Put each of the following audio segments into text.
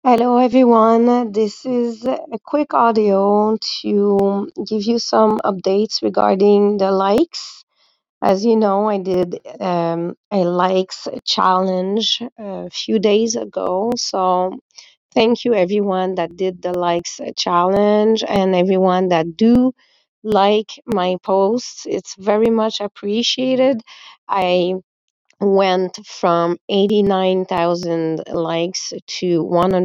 Hello, everyone. This is a quick audio to give you some updates regarding the likes. As you know, I did a likes challenge a few days ago. So, thank you, everyone that did the likes challenge and everyone that do like my posts. It's very much appreciated. I went from 89,000 likes to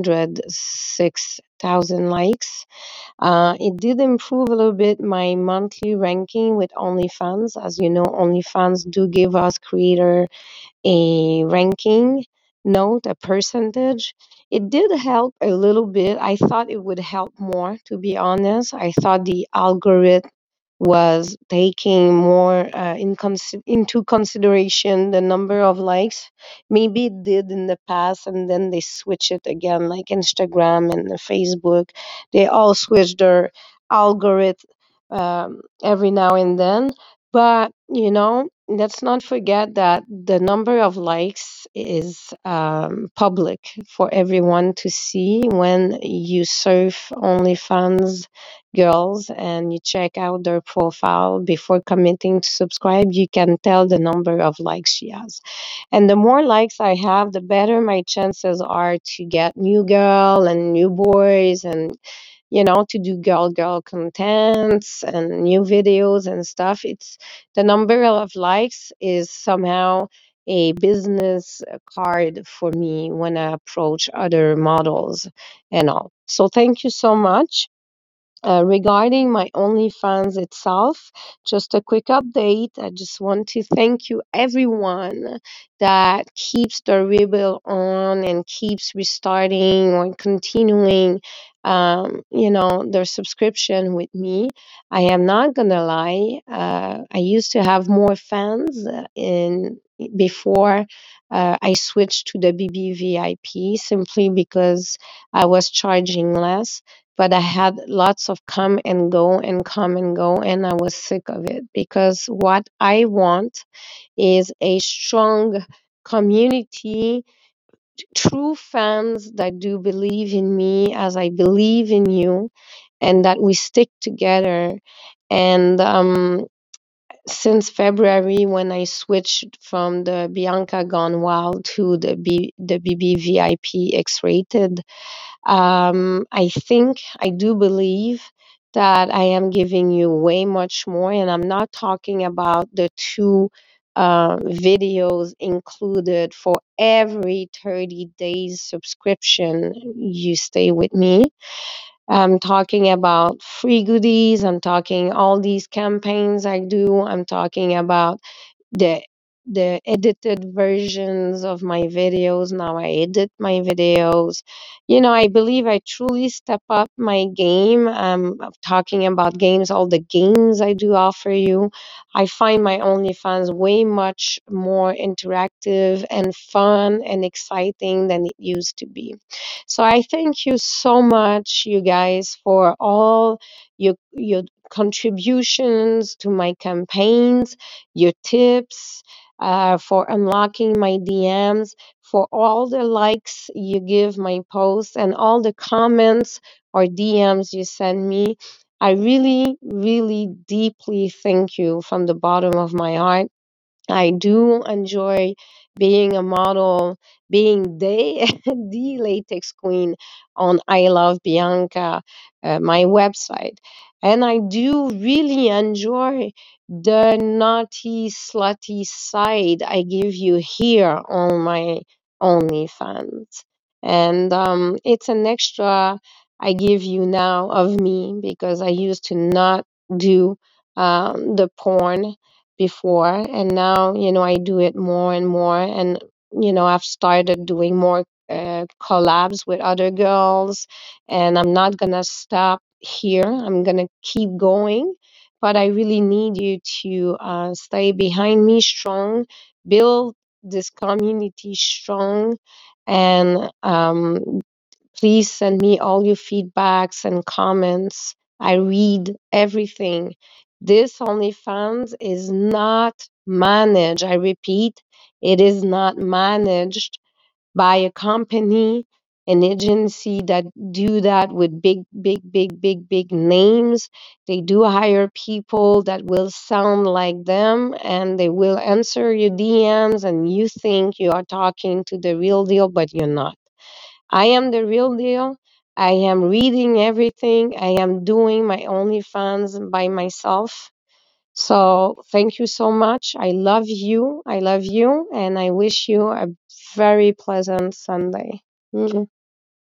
106,000 likes. It did improve a little bit my monthly ranking with OnlyFans. As you know, OnlyFans do give us creator a ranking note, a percentage. It did help a little bit. I thought it would help more, to be honest. I thought the algorithm was taking more into consideration the number of likes. Maybe it did in the past, and then they switch it again, like Instagram and Facebook. They all switch their algorithm every now and then. But, let's not forget that the number of likes is public for everyone to see when you surf OnlyFans girls and you check out their profile before committing to subscribe. You can tell the number of likes she has. And the more likes I have, the better my chances are to get new girl and new boys and to do girl contents and new videos and stuff. It's the number of likes is somehow a business card for me when I approach other models and all. So thank you so much. Regarding my OnlyFans itself, just a quick update. I just want to thank you, everyone that keeps the rebuild on and keeps restarting or continuing, their subscription with me. I am not gonna lie. I used to have more fans in before. I switched to the BBVIP simply because I was charging less, but I had lots of come and go and come and go, and I was sick of it because what I want is a strong community, true fans that do believe in me as I believe in you, and that we stick together. And since February, when I switched from the Bianca Gone Wild to the BBVIP X Rated, I do believe that I am giving you way much more, and I'm not talking about the two videos included for every 30 days subscription you stay with me. I'm talking about free goodies. I'm talking all these campaigns I do. I'm talking about the the edited versions of my videos. Now I edit my videos. I believe I truly step up my game. I'm talking about games, all the games I do offer you. I find my OnlyFans way much more interactive and fun and exciting than it used to be. So I thank you so much, you guys, for all your contributions to my campaigns, your tips, for unlocking my DMs, for all the likes you give my posts, and all the comments or DMs you send me. I really, really deeply thank you from the bottom of my heart. I do enjoy being a model, being the latex queen on I Love Bianca, my website. And I do really enjoy the naughty, slutty side I give you here on my OnlyFans. And it's an extra I give you now of me because I used to not do the porn before, and now I do it more and more. And I've started doing more collabs with other girls, and I'm not gonna stop here. I'm gonna keep going, but I really need you to stay behind me strong, build this community strong, and please send me all your feedbacks and comments. I read everything. This OnlyFans is not managed. I repeat, it is not managed by a company. an agency that do that with big names. They do hire people that will sound like them, and they will answer your DMs, and you think you are talking to the real deal, but you're not. I am the real deal. I am reading everything. I am doing my OnlyFans by myself. So thank you so much. I love you. I love you. And I wish you a very pleasant Sunday. Mhm.